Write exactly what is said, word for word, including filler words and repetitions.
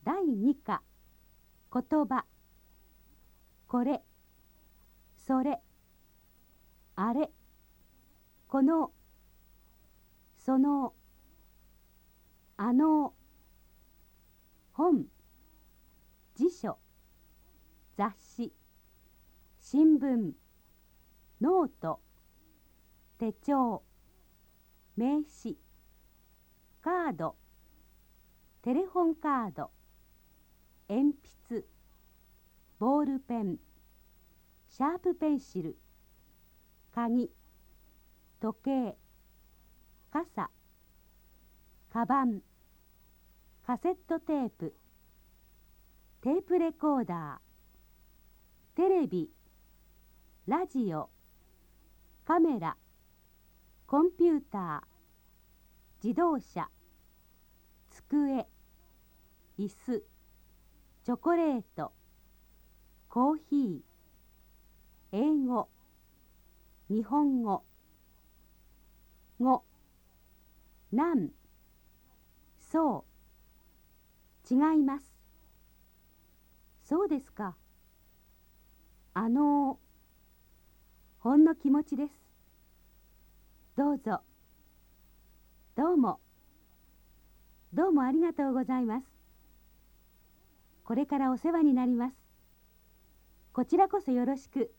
だいに課言葉。これ、それ、あれ、この、その、あの、本、辞書、雑誌、新聞、ノート、手帳、名刺、カード、テレホンカード、鉛筆、ボールペン、シャープペンシル、鍵、時計、傘、カバン、カセットテープ、テープレコーダー、テレビ、ラジオ、カメラ、コンピューター、自動車、机、椅子、チョコレート、コーヒー、英語、日本語、語、なん、そう、違います。そうですか。あの、ほんの気持ちです。どうぞ。どうも。どうもありがとうございます。これからお世話になります。こちらこそよろしく。